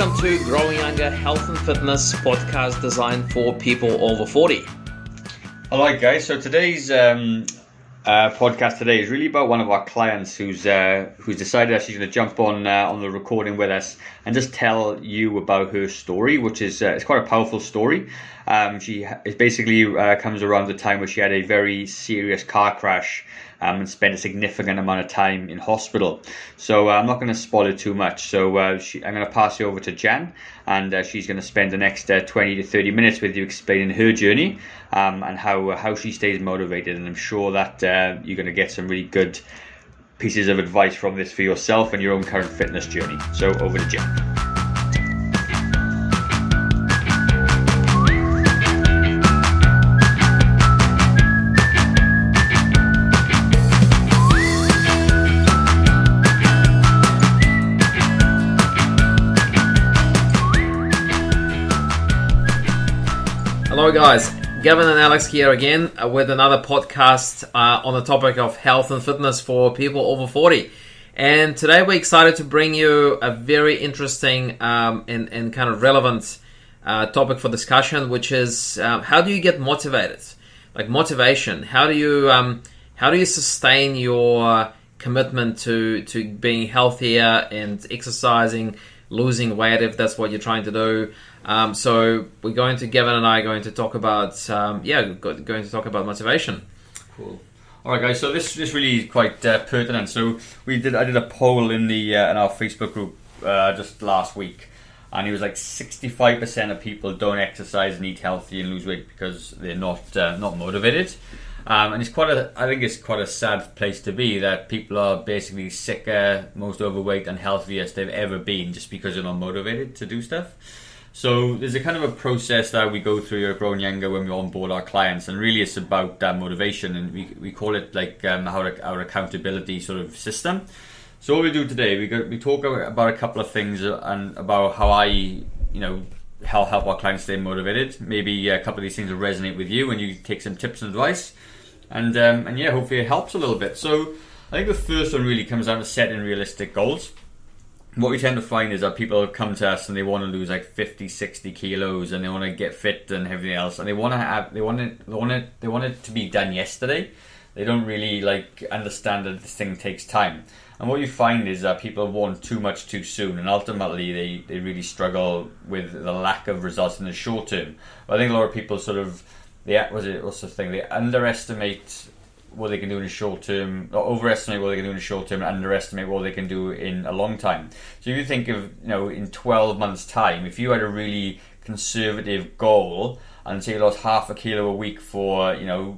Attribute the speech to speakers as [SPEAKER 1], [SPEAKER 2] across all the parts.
[SPEAKER 1] Welcome to Growing Younger Health and Fitness podcast designed for people over 40.
[SPEAKER 2] Alright guys, so today's podcast today is really about one of our clients who's decided that she's going to jump on the recording with us and just tell you about her story, which is it's quite a powerful story. It basically comes around the time where she had a very serious car crash and spent a significant amount of time in hospital. So I'm not going to spoil it too much. So I'm going to pass you over to Jan, and she's going to spend the next 20 to 30 minutes with you explaining her journey and how she stays motivated. And I'm sure that you're going to get some really good pieces of advice from this for yourself and your own current fitness journey. So over to Jan.
[SPEAKER 1] Hello guys, Gavin and Alex here again with another podcast on the topic of health and fitness for people over 40. And today we're excited to bring you a very interesting and kind of relevant topic for discussion, which is how do you get motivated? Like motivation. How do you sustain your commitment to being healthier and exercising, losing weight if that's what you're trying to do? So Gavin and I are going to talk about motivation.
[SPEAKER 2] Cool. All right, guys. So this really is quite pertinent. So I did a poll in our Facebook group just last week, and it was like 65% of people don't exercise and eat healthy and lose weight because they're not motivated. And I think it's quite a sad place to be, that people are basically sicker, most overweight and healthiest they've ever been just because they're not motivated to do stuff. So there's a kind of a process that we go through at Growing Younger when we onboard our clients, and really it's about motivation, and we call it like our accountability sort of system. So what we do today, we talk about a couple of things and about how I help our clients stay motivated. Maybe a couple of these things will resonate with you and you take some tips and advice, and hopefully it helps a little bit. So I think the first one really comes down to setting realistic goals. What we tend to find is that people come to us and they want to lose like 50, 60 kilos, and they want to get fit and everything else, and they want it to be done yesterday. They don't really understand that this thing takes time. And what you find is that people want too much too soon, and ultimately they really struggle with the lack of results in the short term. But I think a lot of people they underestimate what they can do in the short term, or overestimate what they can do in the short term, and underestimate what they can do in a long time. So if you think of, in 12 months time, if you had a really conservative goal and say you lost half a kilo a week for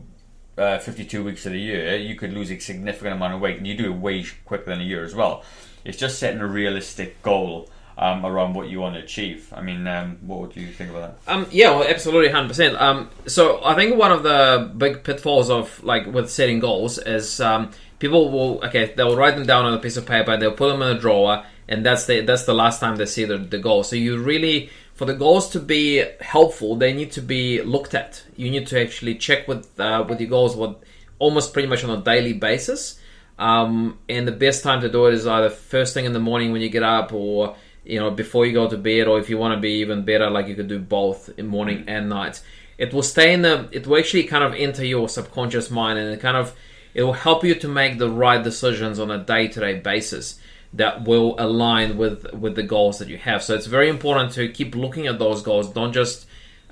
[SPEAKER 2] 52 weeks of the year, you could lose a significant amount of weight, and you do it way quicker than a year as well. It's just setting a realistic goal around what you want to achieve. I mean, what would you think about that?
[SPEAKER 1] Absolutely, 100%. So I think one of the big pitfalls of with setting goals is people they'll write them down on a piece of paper, they'll put them in a drawer, and that's the last time they see the goal. So you really, for the goals to be helpful, they need to be looked at. You need to actually check with your goals almost pretty much on a daily basis. And the best time to do it is either first thing in the morning when you get up, or before you go to bed, or if you want to be even better, you could do both in morning and night. It will actually kind of enter your subconscious mind, and it will help you to make the right decisions on a day-to-day basis that will align with the goals that you have. So it's very important to keep looking at those goals. Don't just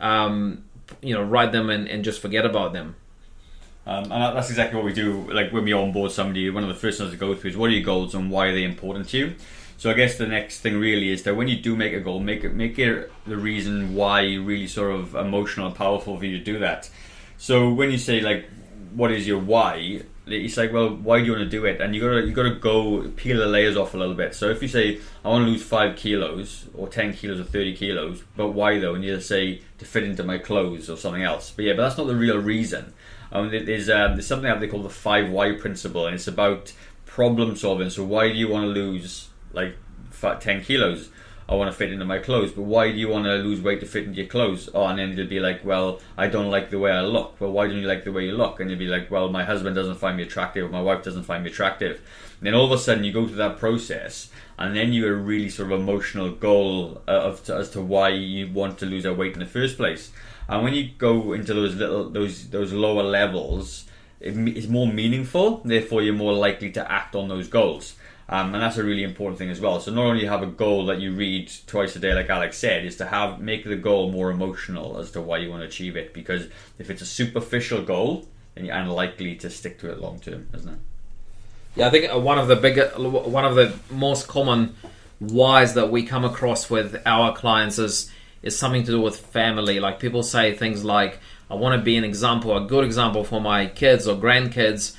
[SPEAKER 1] write them and just forget about them.
[SPEAKER 2] And that's exactly what we do. Like when we onboard somebody, one of the first things to go through is what are your goals and why are they important to you. So I guess the next thing really is that when you do make a goal, make it the reason why really sort of emotional and powerful for you to do that. So when you say what is your why, it's well, why do you want to do it? And you gotta go peel the layers off a little bit. So if you say I want to lose 5 kilos or 10 kilos or 30 kilos, but why though? And you say to fit into my clothes or something else. But that's not the real reason. There's something that they call the 5 why principle, and it's about problem solving. So why do you want to lose 10 kilos? I want to fit into my clothes. But why do you want to lose weight to fit into your clothes? Oh, and then they'll be like, well, I don't like the way I look. Well, why don't you like the way you look? And you'll be like, well, my husband doesn't find me attractive, or my wife doesn't find me attractive. And then all of a sudden you go through that process, and then you get a really sort of emotional goal as to why you want to lose that weight in the first place. And when you go into those lower levels, it's more meaningful. Therefore, you're more likely to act on those goals. And that's a really important thing as well. So not only have a goal that you read twice a day, like Alex said, is to make the goal more emotional as to why you want to achieve it. Because if it's a superficial goal, then you're unlikely to stick to it long term, isn't it?
[SPEAKER 1] Yeah, I think one of the most common whys that we come across with our clients is something to do with family. Like, people say things like, I want to be a good example for my kids or grandkids,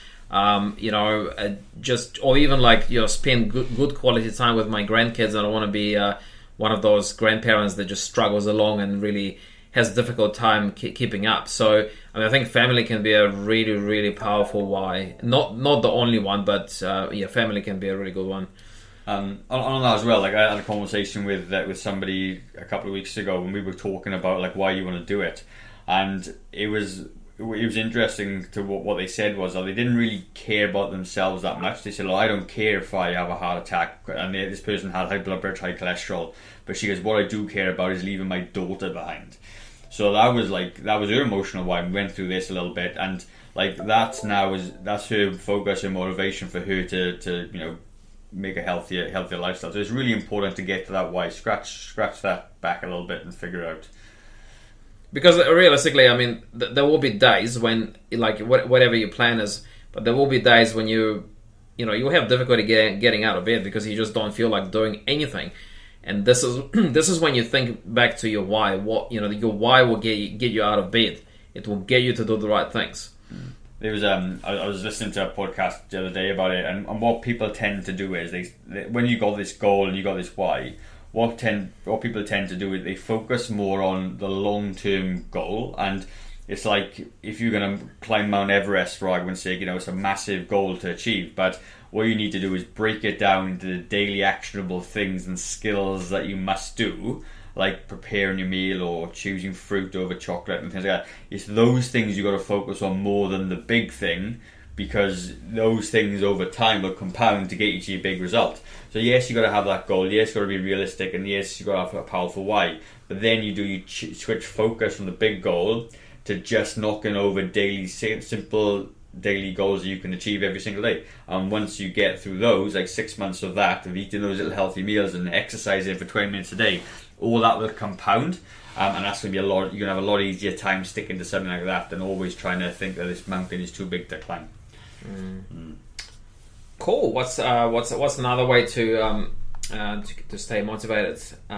[SPEAKER 1] or even like, spend good quality time with my grandkids. I don't want to be one of those grandparents that just struggles along and really has a difficult time keeping up. So, I think family can be a really, really powerful why. Not the only one, but family can be a really good one.
[SPEAKER 2] On that as well, like, I had a conversation with somebody a couple of weeks ago when we were talking about like why you want to do it, and it was interesting to what they said was that they didn't really care about themselves that much. They said, I don't care if I have a heart attack, and this person had high blood pressure, high cholesterol, but she goes, what I do care about is leaving my daughter behind. So that was her emotional why. We went through this a little bit, and like that's her focus and motivation for her to make a healthier lifestyle. So it's really important to get to that why. Scratch that back a little bit and figure out.
[SPEAKER 1] Because realistically, there will be days when, like, whatever your plan is, but there will be days when you have difficulty getting out of bed because you just don't feel like doing anything. And this is when you think back to your why. Your why will get you out of bed. It will get you to do the right things.
[SPEAKER 2] There was I was listening to a podcast the other day about it, and what people tend to do is when you got this goal and you got this why, what people tend to do is they focus more on the long-term goal. And it's like, if you're going to climb Mount Everest, for argument's sake, it's a massive goal to achieve, but what you need to do is break it down into the daily actionable things and skills that you must do, like preparing your meal or choosing fruit over chocolate and things like that. It's those things you got to focus on more than the big thing, because those things over time will compound to get you to your big result. So yes, you got to have that goal. Yes, you got to be realistic, and yes, you got to have a powerful why. But then you switch focus from the big goal to just knocking over simple daily goals that you can achieve every single day. And once you get through those, like 6 months of that, of eating those little healthy meals and exercising for 20 minutes a day, all that will compound, and that's going to be you're going to have a lot easier time sticking to something like that than always trying to think that this mountain is too big to climb.
[SPEAKER 1] Cool. What's another way to stay motivated?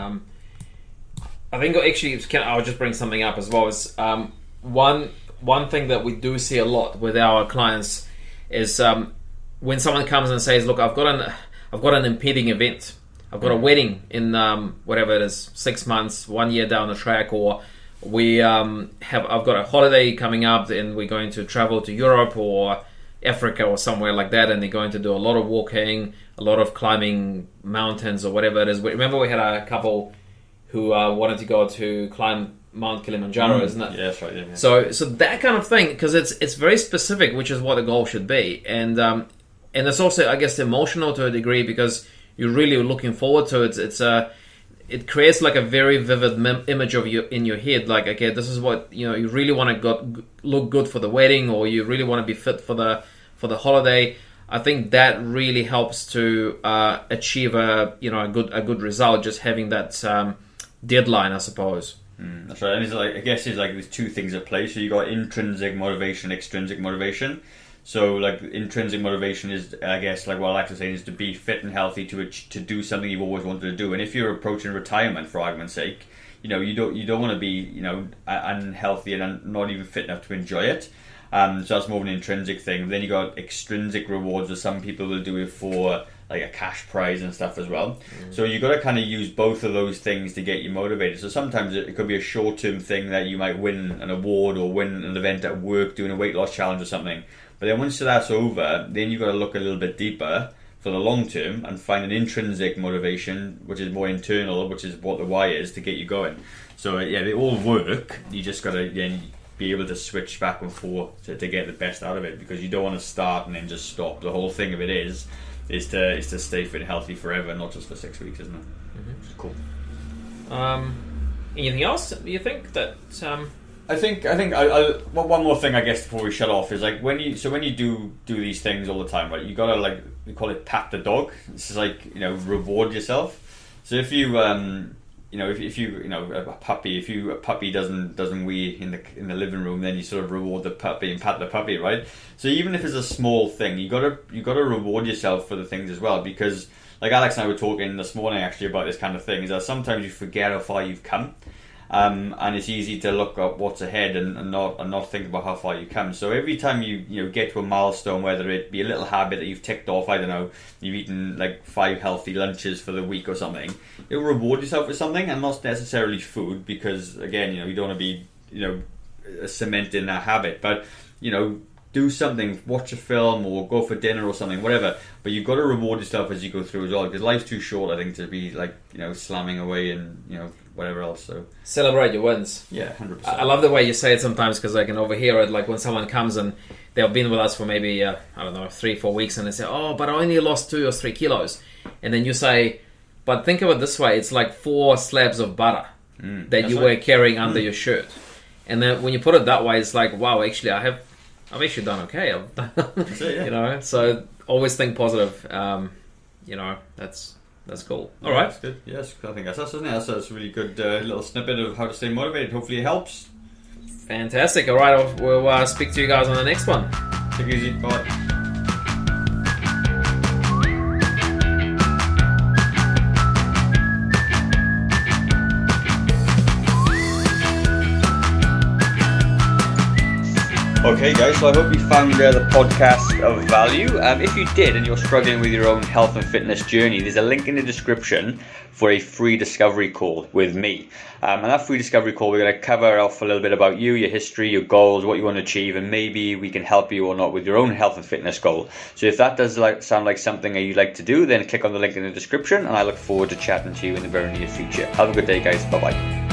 [SPEAKER 1] I think actually I'll just bring something up as well. Is one thing that we do see a lot with our clients is when someone comes and says, "Look, I've got an impending event. I've got a wedding in whatever it is, 6 months, 1 year down the track, or I've got a holiday coming up, and we're going to travel to Europe or Africa or somewhere like that, and they're going to do a lot of walking, a lot of climbing mountains or whatever it is." Remember, we had a couple who wanted to go to climb Mount Kilimanjaro, isn't it?
[SPEAKER 2] Yeah, that's right. Yeah.
[SPEAKER 1] So that kind of thing, because it's very specific, which is what the goal should be, and it's also, I guess, emotional to a degree, because you're really looking forward to it. It creates like a very vivid image of you in your head. Like, okay, this is what you really want to look good for the wedding, or you really want to be fit for the holiday. I think that really helps to achieve a good result. Just having that deadline, I suppose.
[SPEAKER 2] That's right. And I guess there's two things at play. So you got intrinsic motivation, extrinsic motivation. So like intrinsic motivation is, I guess, like what Alex was saying, is to be fit and healthy to do something you've always wanted to do. And if you're approaching retirement, for argument's sake, you don't want to be unhealthy and not even fit enough to enjoy it. So that's more of an intrinsic thing. Then you got extrinsic rewards, where some people will do it for like a cash prize and stuff as well. So you got to kind of use both of those things to get you motivated. So sometimes it could be a short-term thing that you might win an award or win an event at work doing a weight loss challenge or something. But then once that's over, then you've got to look a little bit deeper for the long term and find an intrinsic motivation, which is more internal, which is what the why is, to get you going. So yeah, they all work. You just got to be able to switch back and forth to get the best out of it, because you don't want to start and then just stop. The whole thing of it is to stay fit and healthy forever, not just for 6 weeks, isn't it?
[SPEAKER 1] Mm-hmm. Cool. Anything else you think that?
[SPEAKER 2] I think one more thing, I guess, before we shut off is like when you do these things all the time, right? You gotta, like, we call it pat the dog. It's just like, reward yourself. So if you if a puppy doesn't wee in the living room, then you sort of reward the puppy and pat the puppy, right? So even if it's a small thing, you gotta reward yourself for the things as well, because like Alex and I were talking this morning actually about this kind of thing, is that sometimes you forget how far you've come. And it's easy to look up what's ahead and not think about how far you come. So every time you get to a milestone, whether it be a little habit that you've ticked off, I don't know, you've eaten like 5 healthy lunches for the week or something, you'll reward yourself with something, and not necessarily food, because again, you don't want to be cementing that habit, but do something, watch a film or go for dinner or something, whatever. But you've got to reward yourself as you go through as well, because life's too short, I think, to be like slamming away and whatever else. So
[SPEAKER 1] celebrate your wins.
[SPEAKER 2] Yeah, 100%.
[SPEAKER 1] I love the way you say it sometimes, because I can overhear it. Like when someone comes and they've been with us for maybe 3-4 weeks, and they say, "Oh, but I only lost 2 or 3 kilos," and then you say, "But think of it this way: it's like 4 slabs of butter that you were carrying under your shirt." And then when you put it that way, it's like, wow, actually, I've actually done okay.
[SPEAKER 2] That's it, yeah.
[SPEAKER 1] So always think positive. That's cool. All right.
[SPEAKER 2] That's good. Yes, I think that's us, isn't it? That's a really good little snippet of how to stay motivated. Hopefully it helps.
[SPEAKER 1] Fantastic. All right, we'll speak to you guys on the next one.
[SPEAKER 2] Take it easy. Bye. Okay guys, so I hope you found the podcast of value. If you did and you're struggling with your own health and fitness journey, there's a link in the description for a free discovery call with me. And that free discovery call, we're going to cover off a little bit about you, your history, your goals, what you want to achieve, and maybe we can help you or not with your own health and fitness goal. So if that does sound like something that you'd like to do, then click on the link in the description, and I look forward to chatting to you in the very near future. Have a good day guys, bye bye.